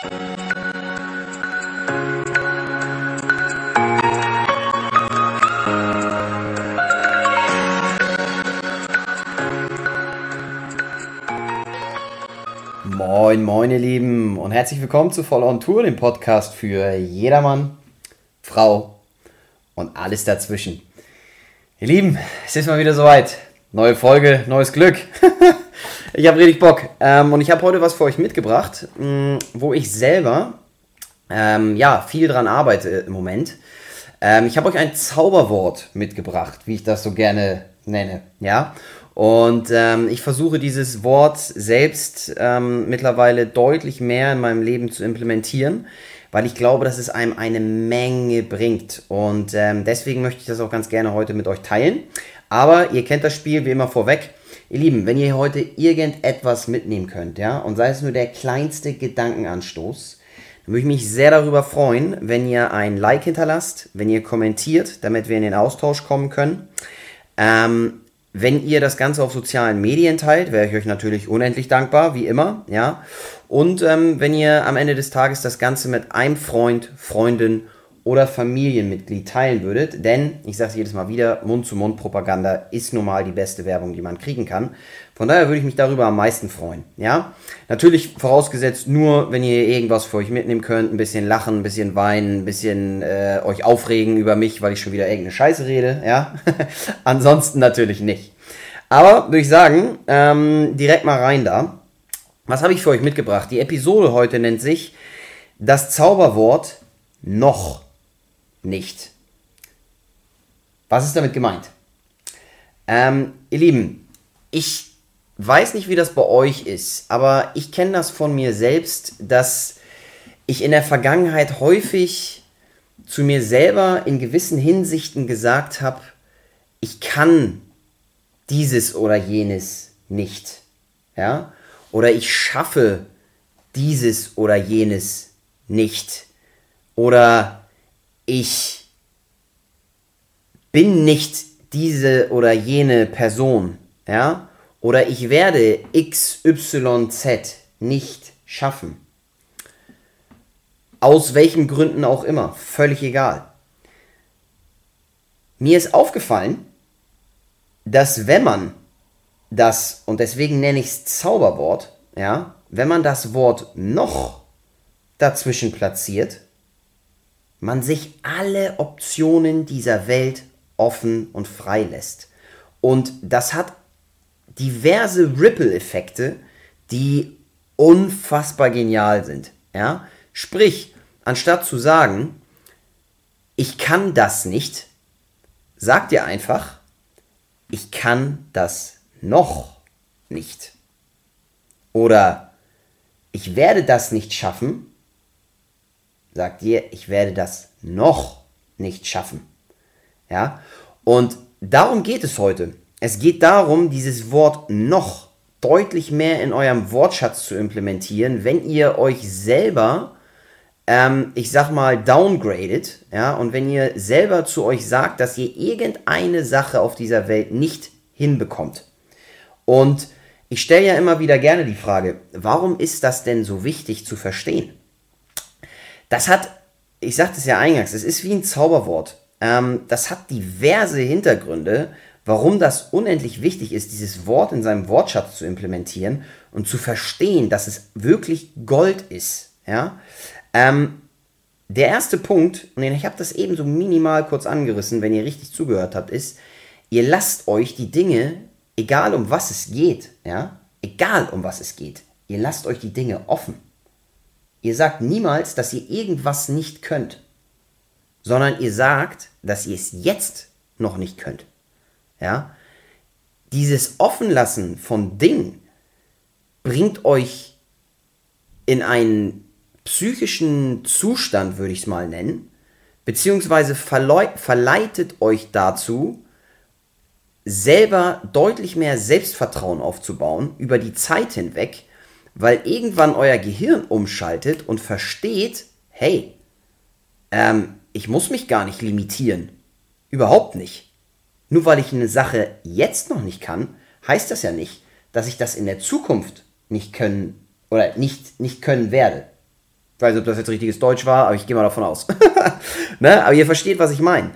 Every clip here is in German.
Moin, moin ihr Lieben und herzlich willkommen zu Voll on Tour, dem Podcast für jedermann, Frau und alles dazwischen. Ihr Lieben, es ist mal wieder soweit. Neue Folge, neues Glück. Ich habe richtig Bock und ich habe heute was für euch mitgebracht, wo ich selber viel dran arbeite im Moment. Ich habe euch ein Zauberwort mitgebracht, wie ich das so gerne nenne, ja. Und ich versuche dieses Wort selbst mittlerweile deutlich mehr in meinem Leben zu implementieren, weil ich glaube, dass es einem eine Menge bringt. Und deswegen möchte ich das auch ganz gerne heute mit euch teilen. Aber ihr kennt das Spiel wie immer vorweg. Ihr Lieben, wenn ihr heute irgendetwas mitnehmen könnt, ja, und sei es nur der kleinste Gedankenanstoß, dann würde ich mich sehr darüber freuen, wenn ihr ein Like hinterlasst, wenn ihr kommentiert, damit wir in den Austausch kommen können. Wenn ihr das Ganze auf sozialen Medien teilt, wäre ich euch natürlich unendlich dankbar, wie immer, ja. Und wenn ihr am Ende des Tages das Ganze mit einem Freund, Freundin oder Familienmitglied teilen würdet, denn, ich sage es jedes Mal wieder, Mund-zu-Mund-Propaganda ist nun mal die beste Werbung, die man kriegen kann. Von daher würde ich mich darüber am meisten freuen, ja. Natürlich vorausgesetzt nur, wenn ihr irgendwas für euch mitnehmen könnt, ein bisschen lachen, ein bisschen weinen, ein bisschen euch aufregen über mich, weil ich schon wieder irgendeine Scheiße rede, ja. Ansonsten natürlich nicht. Aber würde ich sagen, direkt mal rein da. Was habe ich für euch mitgebracht? Die Episode heute nennt sich das Zauberwort noch nicht. Was ist damit gemeint? Ihr Lieben, ich weiß nicht, wie das bei euch ist, aber ich kenne das von mir selbst, dass ich in der Vergangenheit häufig zu mir selber in gewissen Hinsichten gesagt habe, ich kann dieses oder jenes nicht, ja, oder ich schaffe dieses oder jenes nicht, oder ich bin nicht diese oder jene Person, ja, oder ich werde XYZ nicht schaffen. Aus welchen Gründen auch immer, völlig egal. Mir ist aufgefallen, dass wenn man das, und deswegen nenne ich es Zauberwort, ja, wenn man das Wort noch dazwischen platziert, man sich alle Optionen dieser Welt offen und frei lässt. Und das hat diverse Ripple-Effekte, die unfassbar genial sind. Ja? Sprich, anstatt zu sagen, ich kann das nicht, sagt ihr einfach, ich kann das noch nicht. Oder ich werde das nicht schaffen, sagt ihr, ich werde das noch nicht schaffen. Ja? Und darum geht es heute. Es geht darum, dieses Wort noch deutlich mehr in eurem Wortschatz zu implementieren, wenn ihr euch selber, ich sag mal, downgradet, ja, und wenn ihr selber zu euch sagt, dass ihr irgendeine Sache auf dieser Welt nicht hinbekommt. Und ich stelle ja immer wieder gerne die Frage, warum ist das denn so wichtig zu verstehen? Das hat, ich sagte es ja eingangs, es ist wie ein Zauberwort. Das hat diverse Hintergründe, warum das unendlich wichtig ist, dieses Wort in seinem Wortschatz zu implementieren und zu verstehen, dass es wirklich Gold ist. Ja? Der erste Punkt, und ich habe das eben so minimal kurz angerissen, wenn ihr richtig zugehört habt, ist, ihr lasst euch die Dinge, egal um was es geht, ja, egal um was es geht, ihr lasst euch die Dinge offen. Ihr sagt niemals, dass ihr irgendwas nicht könnt, sondern ihr sagt, dass ihr es jetzt noch nicht könnt. Ja? Dieses Offenlassen von Dingen bringt euch in einen psychischen Zustand, würde ich es mal nennen, beziehungsweise verleitet euch dazu, selber deutlich mehr Selbstvertrauen aufzubauen über die Zeit hinweg, weil irgendwann euer Gehirn umschaltet und versteht, hey, ich muss mich gar nicht limitieren. Überhaupt nicht. Nur weil ich eine Sache jetzt noch nicht kann, heißt das ja nicht, dass ich das in der Zukunft nicht können oder nicht können werde. Ich weiß nicht, ob das jetzt richtiges Deutsch war, aber ich gehe mal davon aus. Ne? Aber ihr versteht, was ich meine.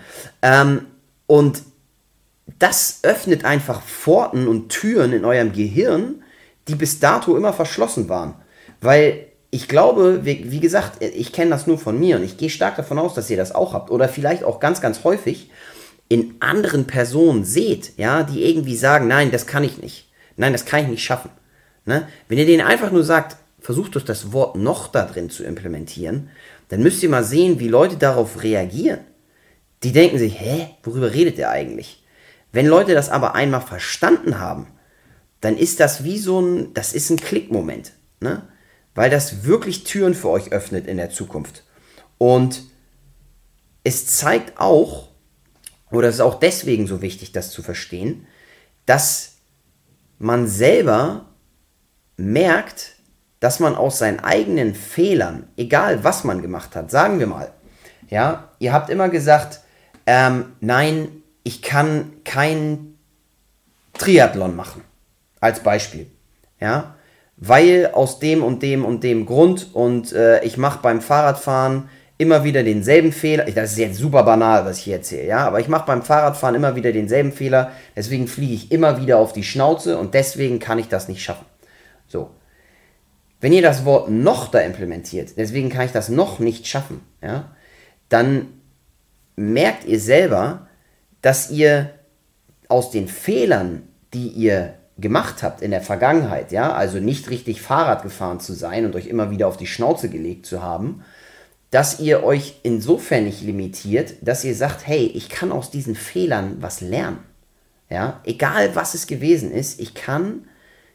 Und das öffnet einfach Pforten und Türen in eurem Gehirn, die bis dato immer verschlossen waren. Weil ich glaube, wie gesagt, ich kenne das nur von mir und ich gehe stark davon aus, dass ihr das auch habt. Oder vielleicht auch ganz, ganz häufig in anderen Personen seht, ja, die irgendwie sagen, nein, das kann ich nicht. Nein, das kann ich nicht schaffen. Ne? Wenn ihr denen einfach nur sagt, versucht doch das Wort noch da drin zu implementieren, dann müsst ihr mal sehen, wie Leute darauf reagieren. Die denken sich, worüber redet der eigentlich? Wenn Leute das aber einmal verstanden haben, dann ist das wie das ist ein Klickmoment, ne? Weil das wirklich Türen für euch öffnet in der Zukunft. Und es zeigt auch, oder es ist auch deswegen so wichtig, das zu verstehen, dass man selber merkt, dass man aus seinen eigenen Fehlern, egal was man gemacht hat, sagen wir mal, ja, ihr habt immer gesagt, nein, ich kann kein Triathlon machen, als Beispiel, ja, weil aus dem und dem und dem Grund und ich mache beim Fahrradfahren immer wieder denselben Fehler, das ist jetzt super banal, was ich hier erzähle, ja, aber ich mache beim Fahrradfahren immer wieder denselben Fehler, deswegen fliege ich immer wieder auf die Schnauze und deswegen kann ich das nicht schaffen. So. Wenn ihr das Wort noch da implementiert, deswegen kann ich das noch nicht schaffen, ja, dann merkt ihr selber, dass ihr aus den Fehlern, die ihr gemacht habt in der Vergangenheit, ja, also nicht richtig Fahrrad gefahren zu sein und euch immer wieder auf die Schnauze gelegt zu haben, dass ihr euch insofern nicht limitiert, dass ihr sagt, hey, ich kann aus diesen Fehlern was lernen. Ja, egal was es gewesen ist, ich kann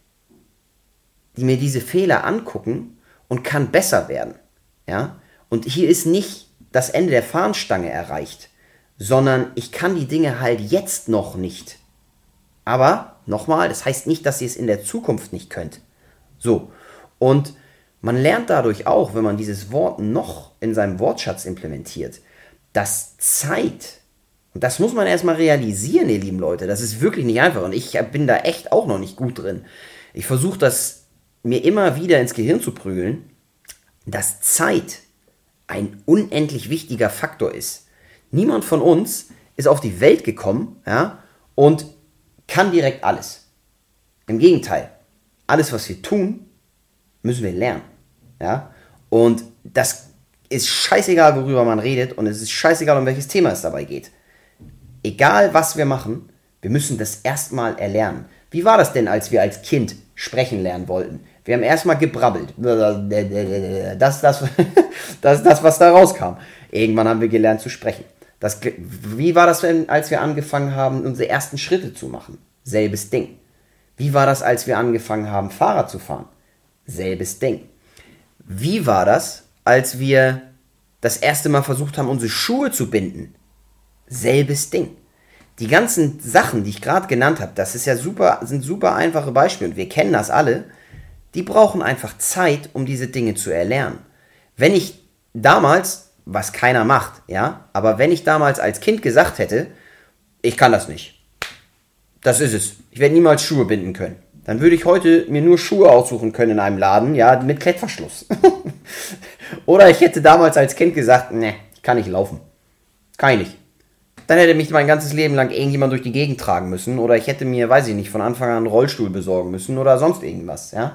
mir diese Fehler angucken und kann besser werden. Ja, und hier ist nicht das Ende der Fahnenstange erreicht, sondern ich kann die Dinge halt jetzt noch nicht. Aber, nochmal, das heißt nicht, dass ihr es in der Zukunft nicht könnt. So, und man lernt dadurch auch, wenn man dieses Wort noch in seinem Wortschatz implementiert, dass Zeit, und das muss man erstmal realisieren, ihr lieben Leute, das ist wirklich nicht einfach und ich bin da echt auch noch nicht gut drin. Ich versuche das mir immer wieder ins Gehirn zu prügeln, dass Zeit ein unendlich wichtiger Faktor ist. Niemand von uns ist auf die Welt gekommen, ja, und kann direkt alles. Im Gegenteil, alles, was wir tun, müssen wir lernen. Ja? Und das ist scheißegal, worüber man redet und es ist scheißegal, um welches Thema es dabei geht. Egal, was wir machen, wir müssen das erstmal erlernen. Wie war das denn, als wir als Kind sprechen lernen wollten? Wir haben erstmal gebrabbelt. Das ist das, was da rauskam. Irgendwann haben wir gelernt zu sprechen. Wie war das denn, als wir angefangen haben, unsere ersten Schritte zu machen? Selbes Ding. Wie war das, als wir angefangen haben, Fahrrad zu fahren? Selbes Ding. Wie war das, als wir das erste Mal versucht haben, unsere Schuhe zu binden? Selbes Ding. Die ganzen Sachen, die ich gerade genannt habe, das ist ja sind super einfache Beispiele und wir kennen das alle. Die brauchen einfach Zeit, um diese Dinge zu erlernen. Wenn ich damals, was keiner macht, ja, aber wenn ich damals als Kind gesagt hätte, ich kann das nicht, das ist es, ich werde niemals Schuhe binden können, dann würde ich heute mir nur Schuhe aussuchen können in einem Laden, ja, mit Klettverschluss. Oder ich hätte damals als Kind gesagt, ne, ich kann nicht laufen. Kann ich nicht. Dann hätte mich mein ganzes Leben lang irgendjemand durch die Gegend tragen müssen oder ich hätte mir, weiß ich nicht, von Anfang an einen Rollstuhl besorgen müssen oder sonst irgendwas, ja.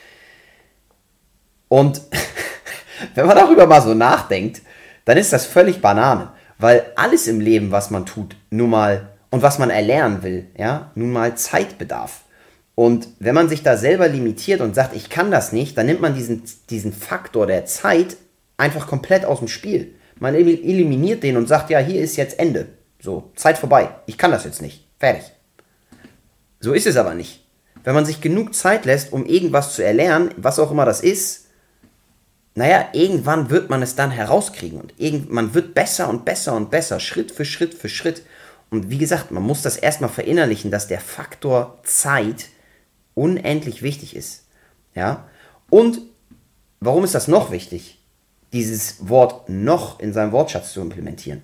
Und wenn man darüber mal so nachdenkt, dann ist das völlig Banane, weil alles im Leben, was man tut, nun mal, und was man erlernen will, ja, nun mal Zeit bedarf. Und wenn man sich da selber limitiert und sagt, ich kann das nicht, dann nimmt man diesen Faktor der Zeit einfach komplett aus dem Spiel. Man eliminiert den und sagt, ja, hier ist jetzt Ende. So, Zeit vorbei. Ich kann das jetzt nicht. Fertig. So ist es aber nicht. Wenn man sich genug Zeit lässt, um irgendwas zu erlernen, was auch immer das ist, naja, irgendwann wird man es dann herauskriegen. Und man wird besser und besser und besser, Schritt für Schritt für Schritt. Und wie gesagt, man muss das erstmal verinnerlichen, dass der Faktor Zeit unendlich wichtig ist. Ja? Und warum ist das noch wichtig, dieses Wort noch in seinem Wortschatz zu implementieren?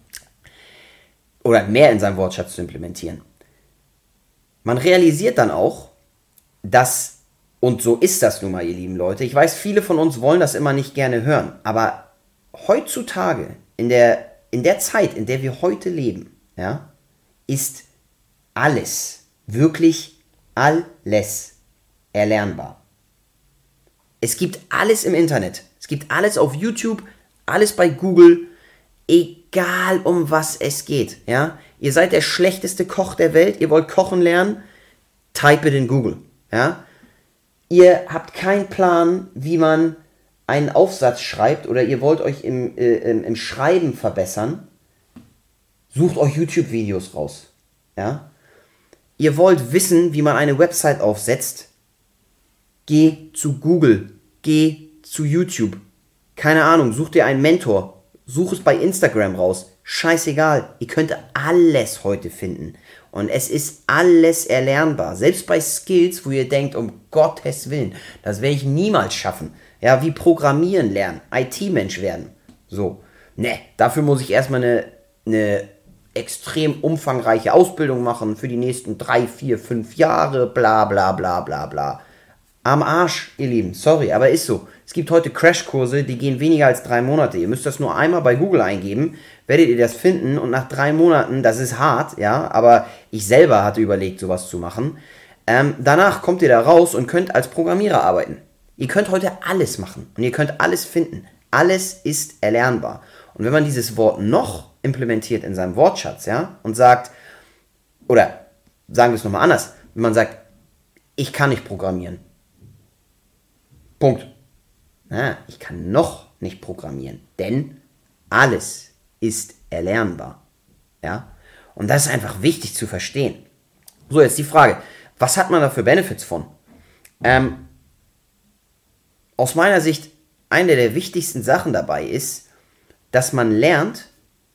Oder mehr in seinem Wortschatz zu implementieren. Man realisiert dann auch, dass Und so ist das nun mal, ihr lieben Leute. Ich weiß, viele von uns wollen das immer nicht gerne hören, aber heutzutage, in der Zeit, in der wir heute leben, ja, ist alles, wirklich alles erlernbar. Es gibt alles im Internet. Es gibt alles auf YouTube, alles bei Google, egal um was es geht. Ja? Ihr seid der schlechteste Koch der Welt, ihr wollt kochen lernen, type it in Google. Ja? Ihr habt keinen Plan, wie man einen Aufsatz schreibt oder ihr wollt euch im Schreiben verbessern, sucht euch YouTube-Videos raus. Ja? Ihr wollt wissen, wie man eine Website aufsetzt, geh zu Google, geh zu YouTube. Keine Ahnung, such dir einen Mentor, such es bei Instagram raus. Scheißegal, ihr könnt alles heute finden. Und es ist alles erlernbar. Selbst bei Skills, wo ihr denkt, um Gottes Willen, das werde ich niemals schaffen. Ja, wie Programmieren lernen, IT-Mensch werden. So, ne, dafür muss ich erstmal eine extrem umfangreiche Ausbildung machen für die nächsten 3, 4, 5 Jahre, bla bla bla bla bla. Am Arsch, ihr Lieben, sorry, aber ist so. Es gibt heute Crashkurse, die gehen weniger als 3 Monate. Ihr müsst das nur einmal bei Google eingeben, werdet ihr das finden und nach 3 Monaten, das ist hart, ja, aber ich selber hatte überlegt, sowas zu machen. Danach kommt ihr da raus und könnt als Programmierer arbeiten. Ihr könnt heute alles machen und ihr könnt alles finden. Alles ist erlernbar. Und wenn man dieses Wort noch implementiert in seinem Wortschatz, ja, und sagt, oder sagen wir es nochmal anders, wenn man sagt, ich kann nicht programmieren. Punkt. Ich kann noch nicht programmieren, denn alles ist erlernbar. Ja? Und das ist einfach wichtig zu verstehen. So, jetzt die Frage, was hat man da für Benefits von? Aus meiner Sicht, eine der wichtigsten Sachen dabei ist, dass man lernt,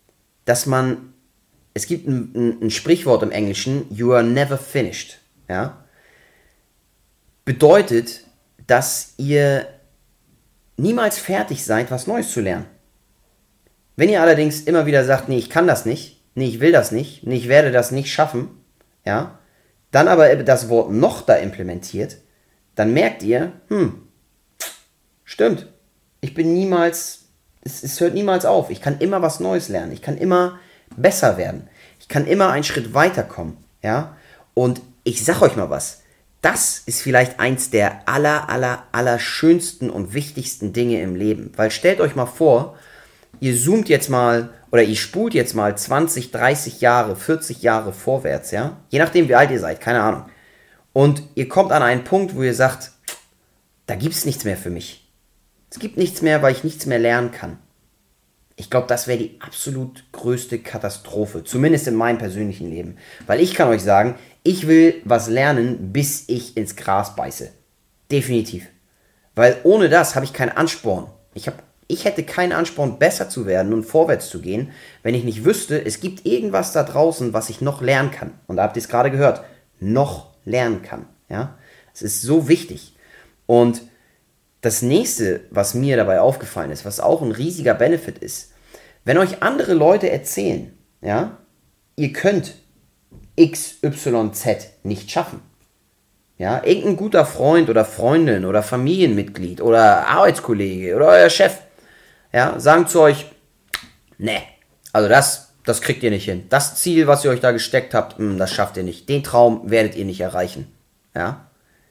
es gibt ein Sprichwort im Englischen, you are never finished. Ja? Bedeutet, dass ihr niemals fertig seid, was Neues zu lernen. Wenn ihr allerdings immer wieder sagt, nee, ich kann das nicht, nee, ich will das nicht, nee, ich werde das nicht schaffen, ja, dann aber das Wort noch da implementiert, dann merkt ihr, stimmt, ich bin niemals, es hört niemals auf, ich kann immer was Neues lernen, ich kann immer besser werden, ich kann immer einen Schritt weiterkommen, ja, und ich sag euch mal was, das ist vielleicht eins der aller schönsten und wichtigsten Dinge im Leben. Weil stellt euch mal vor, ihr zoomt jetzt mal oder ihr spult jetzt mal 20, 30 Jahre, 40 Jahre vorwärts, ja? Je nachdem, wie alt ihr seid, keine Ahnung. Und ihr kommt an einen Punkt, wo ihr sagt, da gibt es nichts mehr für mich. Es gibt nichts mehr, weil ich nichts mehr lernen kann. Ich glaube, das wäre die absolut größte Katastrophe, zumindest in meinem persönlichen Leben. Weil ich kann euch sagen, ich will was lernen, bis ich ins Gras beiße. Definitiv. Weil ohne das habe ich keinen Ansporn. Ich hätte keinen Ansporn, besser zu werden und vorwärts zu gehen, wenn ich nicht wüsste, es gibt irgendwas da draußen, was ich noch lernen kann. Und da habt ihr es gerade gehört, noch lernen kann. Ja? Es ist so wichtig. Und das nächste, was mir dabei aufgefallen ist, was auch ein riesiger Benefit ist, wenn euch andere Leute erzählen, ja, ihr könnt XYZ nicht schaffen. Ja, irgendein guter Freund oder Freundin oder Familienmitglied oder Arbeitskollege oder euer Chef, ja, sagen zu euch, ne, also das kriegt ihr nicht hin. Das Ziel, was ihr euch da gesteckt habt, das schafft ihr nicht. Den Traum werdet ihr nicht erreichen. Ja.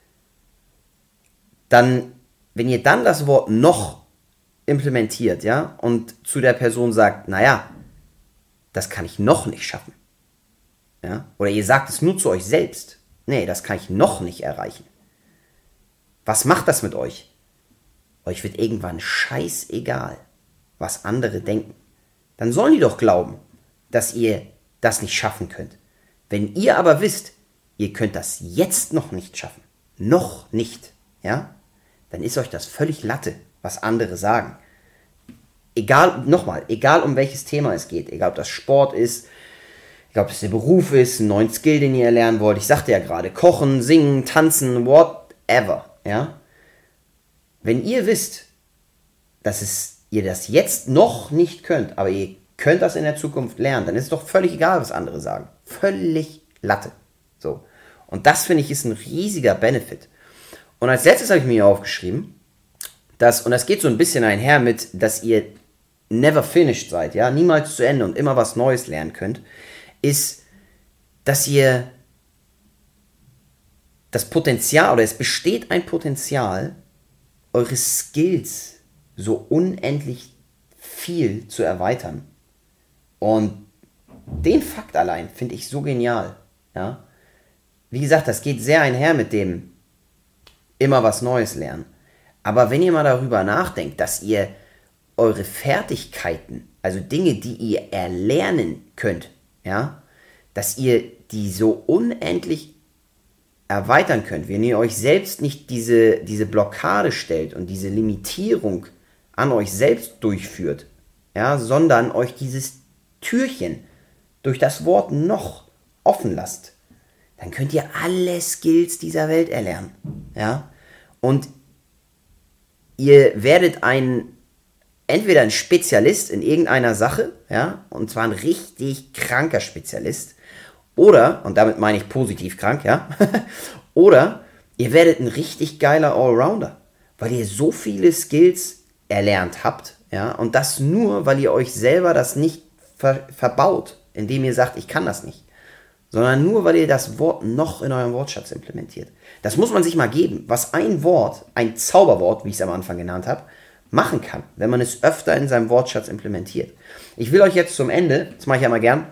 Dann, wenn ihr dann das Wort noch implementiert, ja, und zu der Person sagt, naja, das kann ich noch nicht schaffen. Ja? Oder ihr sagt es nur zu euch selbst. Nee, das kann ich noch nicht erreichen. Was macht das mit euch? Euch wird irgendwann scheißegal, was andere denken. Dann sollen die doch glauben, dass ihr das nicht schaffen könnt. Wenn ihr aber wisst, ihr könnt das jetzt noch nicht schaffen, noch nicht, ja, dann ist euch das völlig Latte, was andere sagen. Egal um welches Thema es geht, egal ob das Sport ist, egal ob es der Beruf ist, einen neuen Skill, den ihr erlernen wollt. Ich sagte ja gerade, kochen, singen, tanzen, whatever, ja. Wenn ihr wisst, dass ihr das jetzt noch nicht könnt, aber ihr könnt das in der Zukunft lernen, dann ist es doch völlig egal, was andere sagen. Völlig Latte. So. Und das, finde ich, ist ein riesiger Benefit. Und als letztes habe ich mir hier aufgeschrieben, und das geht so ein bisschen einher mit, dass ihr never finished seid, ja, niemals zu Ende und immer was Neues lernen könnt, ist, dass ihr das Potenzial, oder es besteht ein Potenzial, eure Skills so unendlich viel zu erweitern. Und den Fakt allein finde ich so genial. Ja? Wie gesagt, das geht sehr einher mit dem immer was Neues lernen. Aber wenn ihr mal darüber nachdenkt, dass ihr eure Fertigkeiten, also Dinge, die ihr erlernen könnt, ja, dass ihr die so unendlich erweitern könnt, wenn ihr euch selbst nicht diese Blockade stellt und diese Limitierung an euch selbst durchführt, ja, sondern euch dieses Türchen durch das Wort noch offen lasst, dann könnt ihr alle Skills dieser Welt erlernen. Ja? Und ihr werdet entweder ein Spezialist in irgendeiner Sache, ja, und zwar ein richtig kranker Spezialist, oder, und damit meine ich positiv krank, ja, oder ihr werdet ein richtig geiler Allrounder, weil ihr so viele Skills erlernt habt, ja, und das nur, weil ihr euch selber das nicht verbaut, indem ihr sagt, ich kann das nicht, sondern nur, weil ihr das Wort noch in eurem Wortschatz implementiert. Das muss man sich mal geben, was ein Wort, ein Zauberwort, wie ich es am Anfang genannt habe, machen kann, wenn man es öfter in seinem Wortschatz implementiert. Ich will euch jetzt zum Ende, das mache ich ja mal gern,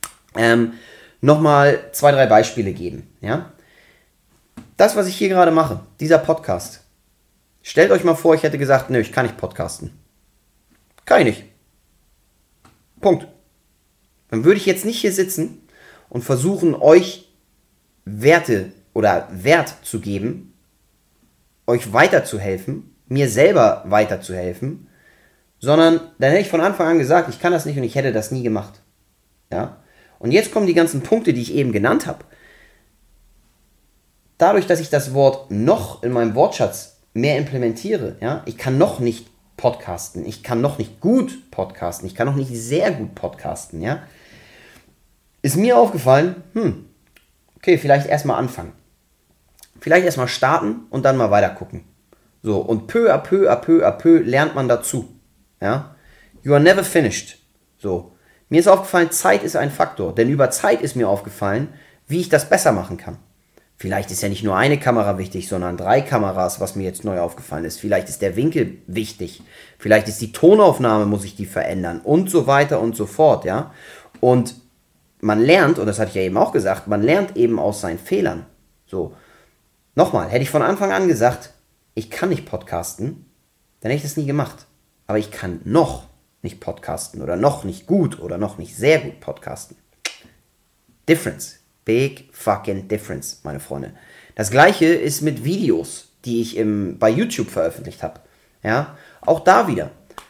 nochmal 2, 3 Beispiele geben. Ja? Das, was ich hier gerade mache, dieser Podcast, stellt euch mal vor, ich hätte gesagt, nö, ich kann nicht podcasten. Kann ich nicht. Punkt. Dann würde ich jetzt nicht hier sitzen und versuchen, euch Werte oder Wert zu geben, euch weiterzuhelfen, mir selber weiterzuhelfen, sondern dann hätte ich von Anfang an gesagt, ich kann das nicht und ich hätte das nie gemacht. Ja? Und jetzt kommen die ganzen Punkte, die ich eben genannt habe. Dadurch, dass ich das Wort noch in meinem Wortschatz mehr implementiere, ja, ich kann noch nicht podcasten, ich kann noch nicht gut podcasten, ich kann noch nicht sehr gut podcasten, ja, ist mir aufgefallen, okay, vielleicht erstmal anfangen. Vielleicht erstmal starten und dann mal weiter gucken. So, und peu à peu lernt man dazu. Ja? You are never finished. So. Mir ist aufgefallen, Zeit ist ein Faktor. Denn über Zeit ist mir aufgefallen, wie ich das besser machen kann. Vielleicht ist ja nicht nur eine Kamera wichtig, sondern 3 Kameras, was mir jetzt neu aufgefallen ist. Vielleicht ist der Winkel wichtig. Vielleicht ist die Tonaufnahme, muss ich die verändern. Und so weiter und so fort. Ja? Und man lernt, und das hatte ich ja eben auch gesagt, man lernt eben aus seinen Fehlern. So. Nochmal, hätte ich von Anfang an gesagt, ich kann nicht podcasten, dann hätte ich das nie gemacht. Aber ich kann noch nicht podcasten oder noch nicht gut oder noch nicht sehr gut podcasten. Difference. Big fucking difference, meine Freunde. Das gleiche ist mit Videos, die ich bei YouTube veröffentlicht habe. Ja, auch da wieder.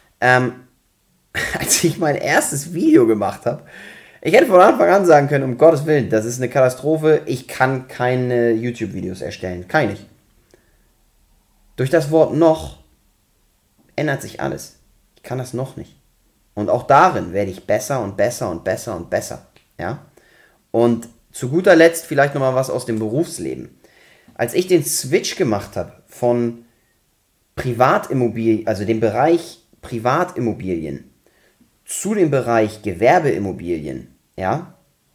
Als ich mein erstes Video gemacht habe, ich hätte von Anfang an sagen können, um Gottes Willen, das ist eine Katastrophe, ich kann keine YouTube-Videos erstellen. Kann ich nicht. Durch das Wort noch ändert sich alles. Ich kann das noch nicht. Und auch darin werde ich besser und besser und besser und besser. Ja? Und zu guter Letzt vielleicht nochmal was aus dem Berufsleben. Als ich den Switch gemacht habe von Privatimmobilien, also dem Bereich Privatimmobilien, zu dem Bereich Gewerbeimmobilien, ja,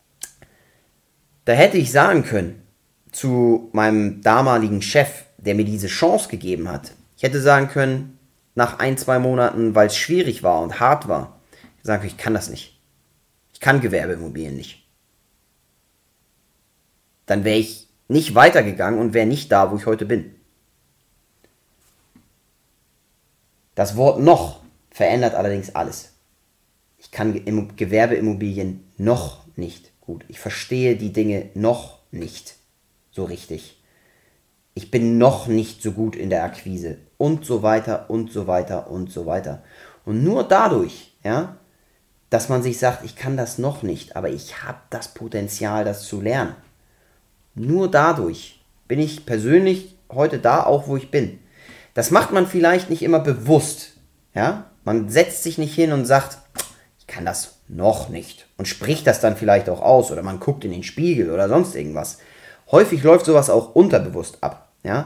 da hätte ich sagen können, zu meinem damaligen Chef, der mir diese Chance gegeben hat, ich hätte sagen können, nach 1, 2 Monaten, weil es schwierig war und hart war, ich kann das nicht. Ich kann Gewerbeimmobilien nicht. Dann wäre ich nicht weitergegangen und wäre nicht da, wo ich heute bin. Das Wort noch verändert allerdings alles. Ich kann Gewerbeimmobilien noch nicht gut. Ich verstehe die Dinge noch nicht so richtig. Ich bin noch nicht so gut in der Akquise und so weiter und so weiter und so weiter. Und nur dadurch, ja, dass man sich sagt, ich kann das noch nicht, aber ich habe das Potenzial, das zu lernen. Nur dadurch bin ich persönlich heute da, auch wo ich bin. Das macht man vielleicht nicht immer bewusst. Ja? Man setzt sich nicht hin und sagt, ich kann das noch nicht. Und spricht das dann vielleicht auch aus. Oder man guckt in den Spiegel oder sonst irgendwas. Häufig läuft sowas auch unterbewusst ab. Ja?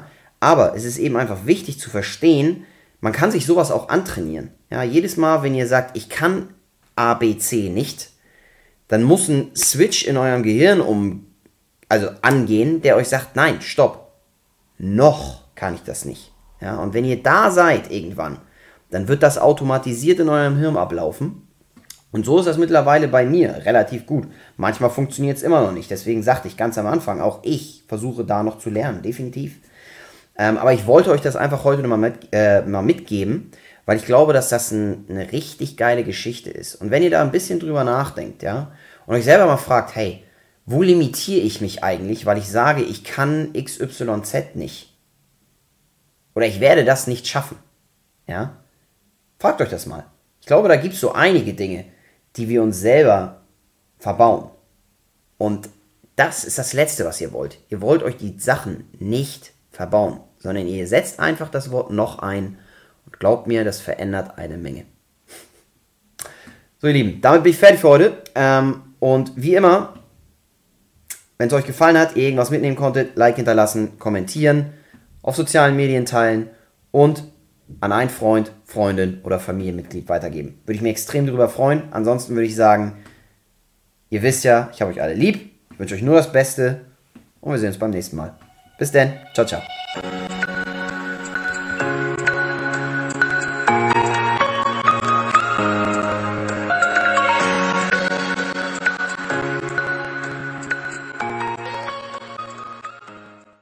Aber es ist eben einfach wichtig zu verstehen, man kann sich sowas auch antrainieren. Ja, jedes Mal, wenn ihr sagt, ich kann A, B, C nicht, dann muss ein Switch in eurem Gehirn angehen, der euch sagt, nein, stopp, noch kann ich das nicht. Ja, und wenn ihr da seid irgendwann, dann wird das automatisiert in eurem Hirn ablaufen. Und so ist das mittlerweile bei mir relativ gut. Manchmal funktioniert es immer noch nicht. Deswegen sagte ich ganz am Anfang, auch ich versuche da noch zu lernen, definitiv. Aber ich wollte euch das einfach heute mal mitgeben, weil ich glaube, dass das eine richtig geile Geschichte ist. Und wenn ihr da ein bisschen drüber nachdenkt, ja, und euch selber mal fragt, hey, wo limitiere ich mich eigentlich, weil ich sage, ich kann XYZ nicht. Oder ich werde das nicht schaffen. Ja? Fragt euch das mal. Ich glaube, da gibt es so einige Dinge, die wir uns selber verbauen. Und das ist das Letzte, was ihr wollt. Ihr wollt euch die Sachen nicht verbauen, sondern ihr setzt einfach das Wort noch ein und glaubt mir, das verändert eine Menge. So, ihr Lieben, damit bin ich fertig für heute. Und wie immer, wenn es euch gefallen hat, ihr irgendwas mitnehmen konntet, Like hinterlassen, kommentieren, auf sozialen Medien teilen und an einen Freund, Freundin oder Familienmitglied weitergeben. Würde ich mich extrem darüber freuen. Ansonsten würde ich sagen, ihr wisst ja, ich habe euch alle lieb. Ich wünsche euch nur das Beste und wir sehen uns beim nächsten Mal. Bis dann. Ciao, ciao.